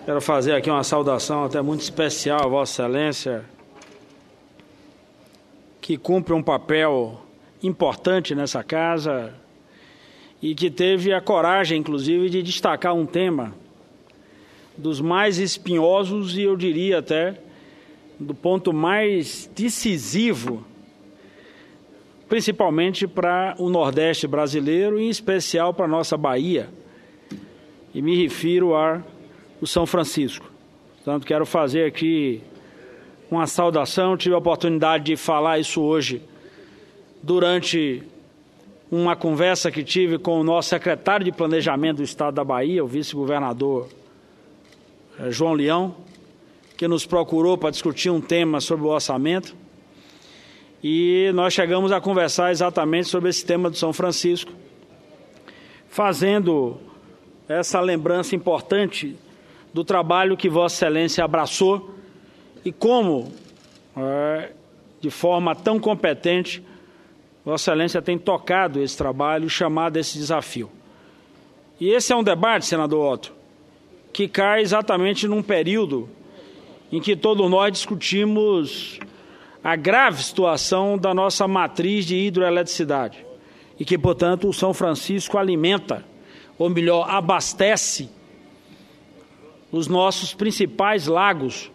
Quero fazer aqui uma saudação até muito especial a Vossa Excelência, que cumpre um papel importante nessa casa e que teve a coragem, inclusive, de destacar um tema dos mais espinhosos e, eu diria até, do ponto mais decisivo, principalmente para o Nordeste brasileiro e, em especial, para a nossa Bahia. E me refiro ao São Francisco. Portanto, quero fazer aqui uma saudação. Tive a oportunidade de falar isso hoje durante uma conversa que tive com o nosso secretário de Planejamento do Estado da Bahia, o vice-governador João Leão, que nos procurou para discutir um tema sobre o orçamento. E nós chegamos a conversar exatamente sobre esse tema do São Francisco, fazendo essa lembrança importante do trabalho que Vossa Excelência abraçou e como, de forma tão competente, Vossa Excelência tem tocado esse trabalho, chamado esse desafio. E esse é um debate, senador Otto, que cai exatamente num período em que todos nós discutimos a grave situação da nossa matriz de hidroeletricidade e que, portanto, o São Francisco alimenta, ou melhor, abastece os nossos principais lagos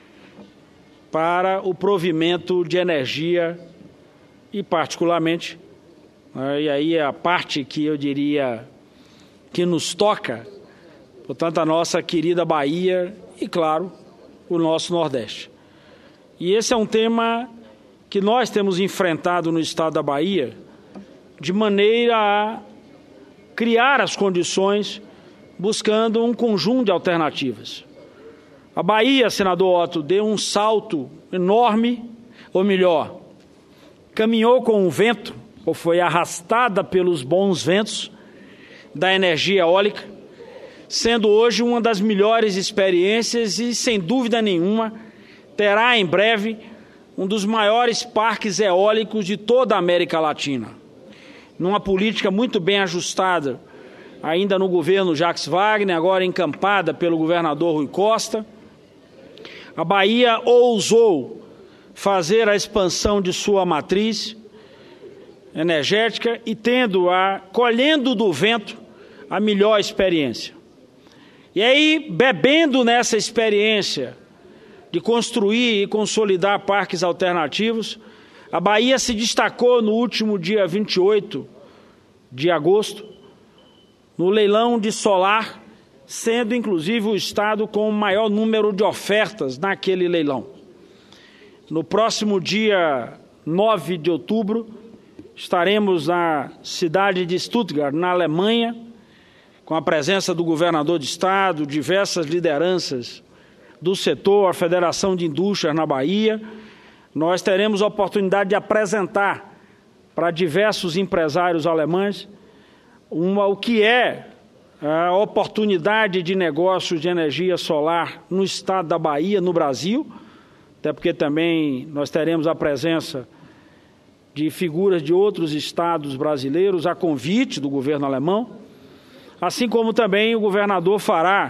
para o provimento de energia e, particularmente, e aí é a parte que eu diria que nos toca, portanto, a nossa querida Bahia e, claro, o nosso Nordeste. E esse é um tema que nós temos enfrentado no estado da Bahia de maneira a criar as condições buscando um conjunto de alternativas. A Bahia, senador Otto, deu um salto enorme, ou melhor, caminhou com o vento, ou foi arrastada pelos bons ventos da energia eólica, sendo hoje uma das melhores experiências e, sem dúvida nenhuma, terá em breve um dos maiores parques eólicos de toda a América Latina. Numa política muito bem ajustada, ainda no governo Jacques Wagner, agora encampada pelo governador Rui Costa, a Bahia ousou fazer a expansão de sua matriz energética e colhendo do vento a melhor experiência. E aí, bebendo nessa experiência de construir e consolidar parques alternativos, a Bahia se destacou no último dia 28 de agosto, no leilão de solar, sendo inclusive o estado com o maior número de ofertas naquele leilão. No próximo dia 9 de outubro, estaremos na cidade de Stuttgart, na Alemanha, com a presença do governador de estado, diversas lideranças do setor, a Federação de Indústrias na Bahia. Nós teremos a oportunidade de apresentar para diversos empresários alemães o que é a oportunidade de negócios de energia solar no estado da Bahia, no Brasil, até porque também nós teremos a presença de figuras de outros estados brasileiros a convite do governo alemão, assim como também o governador fará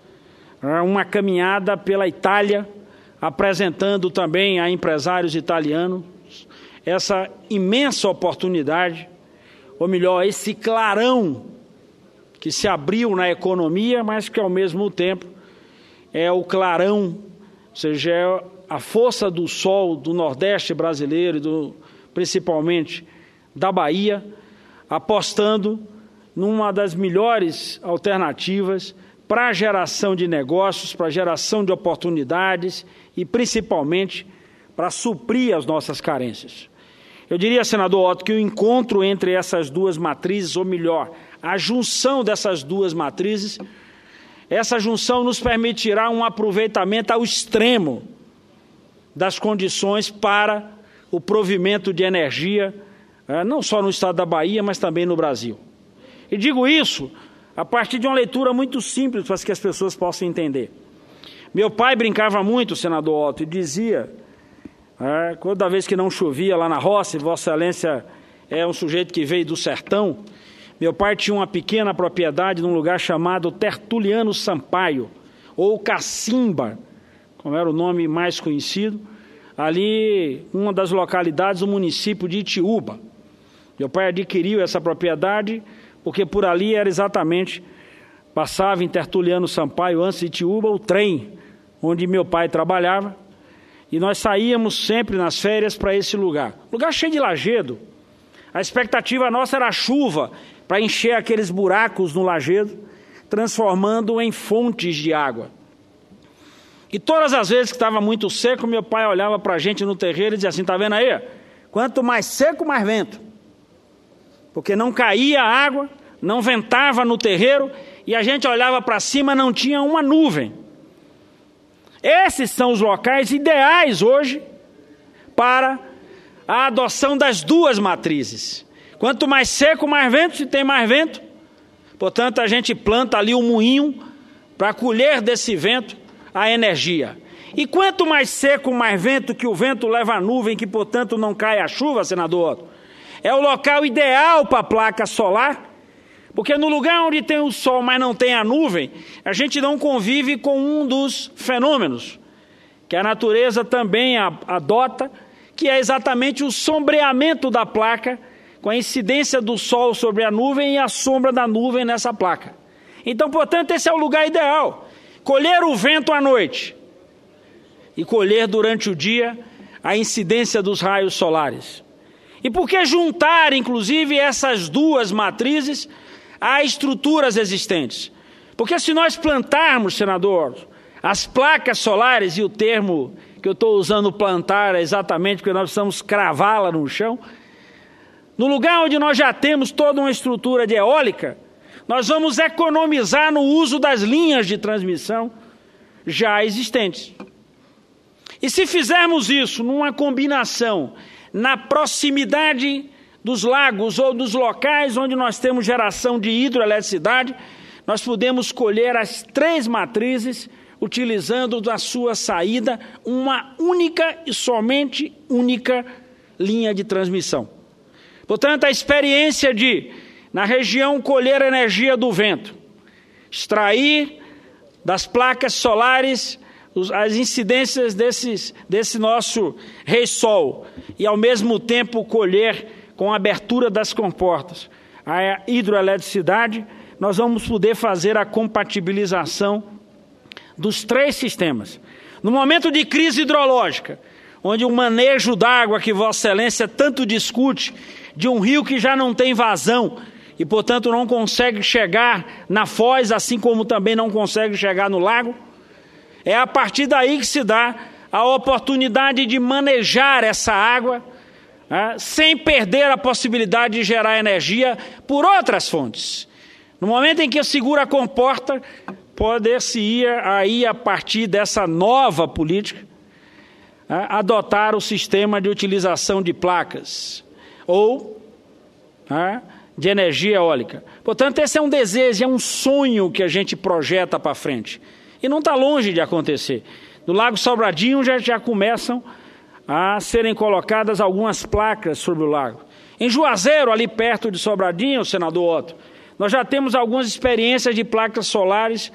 uma caminhada pela Itália, apresentando também a empresários italianos essa imensa oportunidade, ou melhor, esse clarão que se abriu na economia, mas que ao mesmo tempo é o clarão, ou seja, é a força do sol do Nordeste brasileiro e principalmente da Bahia, apostando numa das melhores alternativas para a geração de negócios, para a geração de oportunidades e, principalmente, para suprir as nossas carências. Eu diria, senador Otto, que o encontro entre essas duas matrizes, ou melhor, a junção dessas duas matrizes, essa junção nos permitirá um aproveitamento ao extremo das condições para o provimento de energia, não só no estado da Bahia, mas também no Brasil. E digo isso a partir de uma leitura muito simples para que as pessoas possam entender. Meu pai brincava muito, senador Otto, e dizia, toda vez que não chovia lá na roça, e Vossa Excelência é um sujeito que veio do sertão, meu pai tinha uma pequena propriedade num lugar chamado Tertuliano Sampaio, ou Cacimba, como era o nome mais conhecido, ali uma das localidades do município de Itiúba. Meu pai adquiriu essa propriedade porque por ali era exatamente, passava em Tertuliano Sampaio, antes de Itiúba, o trem onde meu pai trabalhava, e nós saíamos sempre nas férias para esse lugar. Lugar cheio de lajedo. A expectativa nossa era a chuva para encher aqueles buracos no lajedo, transformando em fontes de água. E todas as vezes que estava muito seco, meu pai olhava para a gente no terreiro e dizia assim, está vendo aí? Quanto mais seco, mais vento. Porque não caía água, não ventava no terreiro, e a gente olhava para cima, não tinha uma nuvem. Esses são os locais ideais hoje para a adoção das duas matrizes. Quanto mais seco, mais vento, se tem mais vento. Portanto, a gente planta ali um moinho para colher desse vento a energia. E quanto mais seco, mais vento, que o vento leva a nuvem, que portanto não cai a chuva, senador Otto, é o local ideal para a placa solar, porque no lugar onde tem o sol, mas não tem a nuvem, a gente não convive com um dos fenômenos que a natureza também adota, que é exatamente o sombreamento da placa, com a incidência do sol sobre a nuvem e a sombra da nuvem nessa placa. Então, portanto, esse é o lugar ideal. Colher o vento à noite e colher durante o dia a incidência dos raios solares. E por que juntar, inclusive, essas duas matrizes a estruturas existentes? Porque se nós plantarmos, senador, as placas solares, e o termo que eu estou usando plantar é exatamente porque nós precisamos cravá-la no chão, no lugar onde nós já temos toda uma estrutura de eólica, nós vamos economizar no uso das linhas de transmissão já existentes. E se fizermos isso numa combinação na proximidade dos lagos ou dos locais onde nós temos geração de hidroeletricidade, nós podemos colher as três matrizes utilizando da sua saída uma única e somente única linha de transmissão. Portanto, a experiência de, na região, colher a energia do vento, extrair das placas solares as incidências desse nosso rei sol e, ao mesmo tempo, colher com a abertura das comportas a hidroeletricidade, nós vamos poder fazer a compatibilização dos três sistemas. No momento de crise hidrológica, onde o manejo d'água que Vossa Excelência tanto discute, de um rio que já não tem vazão e, portanto, não consegue chegar na foz, assim como também não consegue chegar no lago, é a partir daí que se dá a oportunidade de manejar essa água, sem perder a possibilidade de gerar energia por outras fontes. No momento em que segura a comporta, poder-se ir aí, a partir dessa nova política, adotar o sistema de utilização de placas ou de energia eólica. Portanto, esse é um desejo, é um sonho que a gente projeta para frente. E não está longe de acontecer. No Lago Sobradinho já começam a serem colocadas algumas placas sobre o lago. Em Juazeiro, ali perto de Sobradinho, senador Otto, nós já temos algumas experiências de placas solares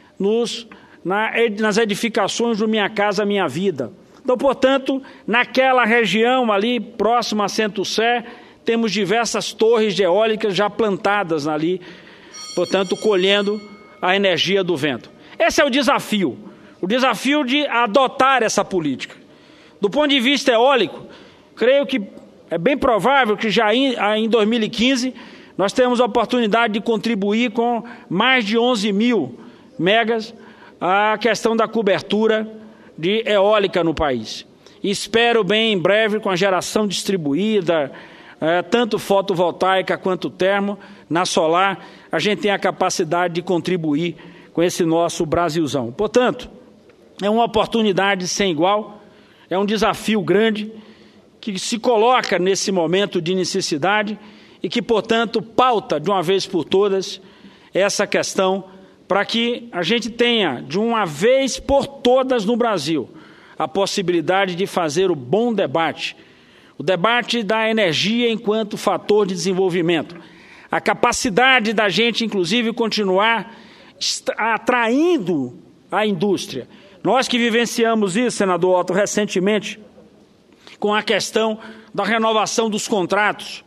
nas edificações do Minha Casa Minha Vida. Então, portanto, naquela região ali, próxima a Centro-Sé, temos diversas torres de eólicas já plantadas ali, portanto, colhendo a energia do vento. Esse é o desafio de adotar essa política. Do ponto de vista eólico, creio que é bem provável que já em 2015 nós temos a oportunidade de contribuir com mais de 11 mil megas a questão da cobertura de eólica no país. E espero bem em breve, com a geração distribuída, tanto fotovoltaica quanto termo, na solar, a gente tem a capacidade de contribuir com esse nosso Brasilzão. Portanto, é uma oportunidade sem igual, é um desafio grande que se coloca nesse momento de necessidade e que, portanto, pauta de uma vez por todas essa questão para que a gente tenha, de uma vez por todas no Brasil, a possibilidade de fazer o bom debate, o debate da energia enquanto fator de desenvolvimento, a capacidade da gente, inclusive, continuar atraindo à indústria. Nós que vivenciamos isso, senador Otto, recentemente, com a questão da renovação dos contratos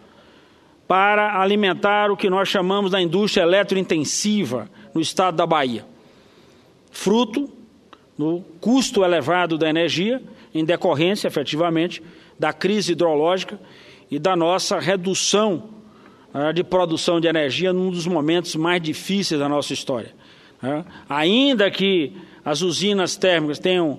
para alimentar o que nós chamamos da indústria eletrointensiva no estado da Bahia. Fruto do custo elevado da energia, em decorrência, efetivamente, da crise hidrológica e da nossa redução de produção de energia num dos momentos mais difíceis da nossa história. Ainda que as usinas térmicas tenham,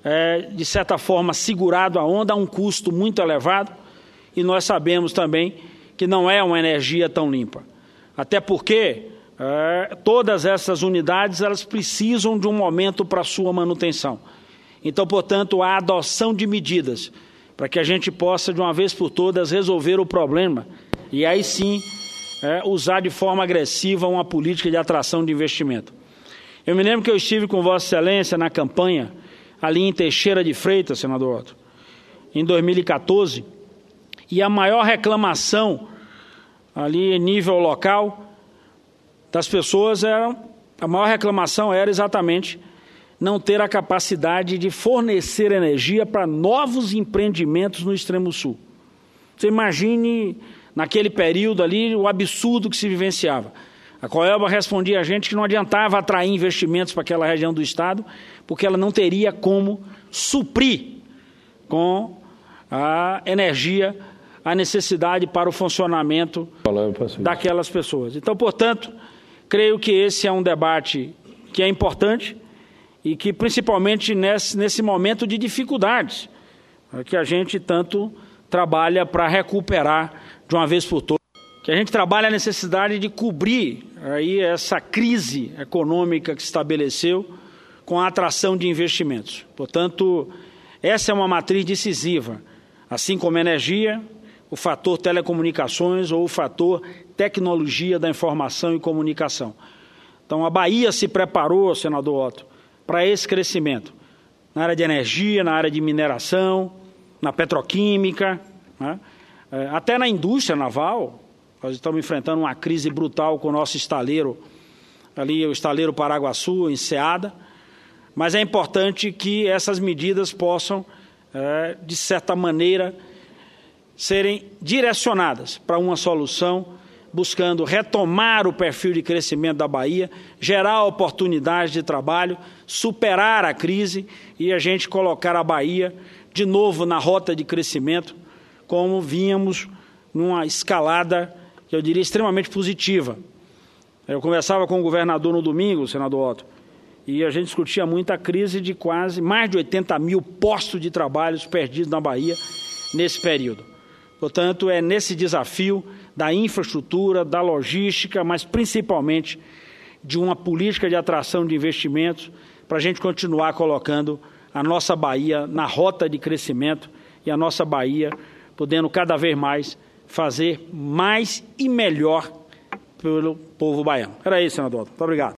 de certa forma, segurado a onda, há um custo muito elevado e nós sabemos também que não é uma energia tão limpa. Até porque todas essas unidades elas precisam de um momento para sua manutenção. Então, portanto, a adoção de medidas para que a gente possa, de uma vez por todas, resolver o problema e aí sim usar de forma agressiva uma política de atração de investimento. Eu me lembro que eu estive com Vossa Excelência na campanha ali em Teixeira de Freitas, senador Otto, em 2014, e a maior reclamação ali em nível local das pessoas a maior reclamação era exatamente não ter a capacidade de fornecer energia para novos empreendimentos no extremo sul. Você imagine, naquele período ali, o absurdo que se vivenciava. A Coelba respondia a gente que não adiantava atrair investimentos para aquela região do estado, porque ela não teria como suprir com a energia a necessidade para o funcionamento daquelas pessoas. Então, portanto, creio que esse é um debate que é importante e que, principalmente nesse momento de dificuldades, que a gente tanto trabalha para recuperar de uma vez por todas, que a gente trabalha a necessidade de cobrir aí essa crise econômica que se estabeleceu com a atração de investimentos. Portanto, essa é uma matriz decisiva, assim como a energia, o fator telecomunicações ou o fator tecnologia da informação e comunicação. Então, a Bahia se preparou, senador Otto, para esse crescimento, na área de energia, na área de mineração, na petroquímica, né? Até na indústria naval. Nós estamos enfrentando uma crise brutal com o nosso estaleiro, ali o estaleiro Paraguaçu, em Ceada, mas é importante que essas medidas possam, de certa maneira, serem direcionadas para uma solução, buscando retomar o perfil de crescimento da Bahia, gerar oportunidades de trabalho, superar a crise e a gente colocar a Bahia de novo na rota de crescimento, como vínhamos numa escalada, que eu diria, extremamente positiva. Eu conversava com o governador no domingo, senador Otto, e a gente discutia muito a crise de quase mais de 80 mil postos de trabalho perdidos na Bahia nesse período. Portanto, é nesse desafio da infraestrutura, da logística, mas principalmente de uma política de atração de investimentos para a gente continuar colocando a nossa Bahia na rota de crescimento e a nossa Bahia podendo cada vez mais fazer mais e melhor pelo povo baiano. Era isso, senador. Muito obrigado.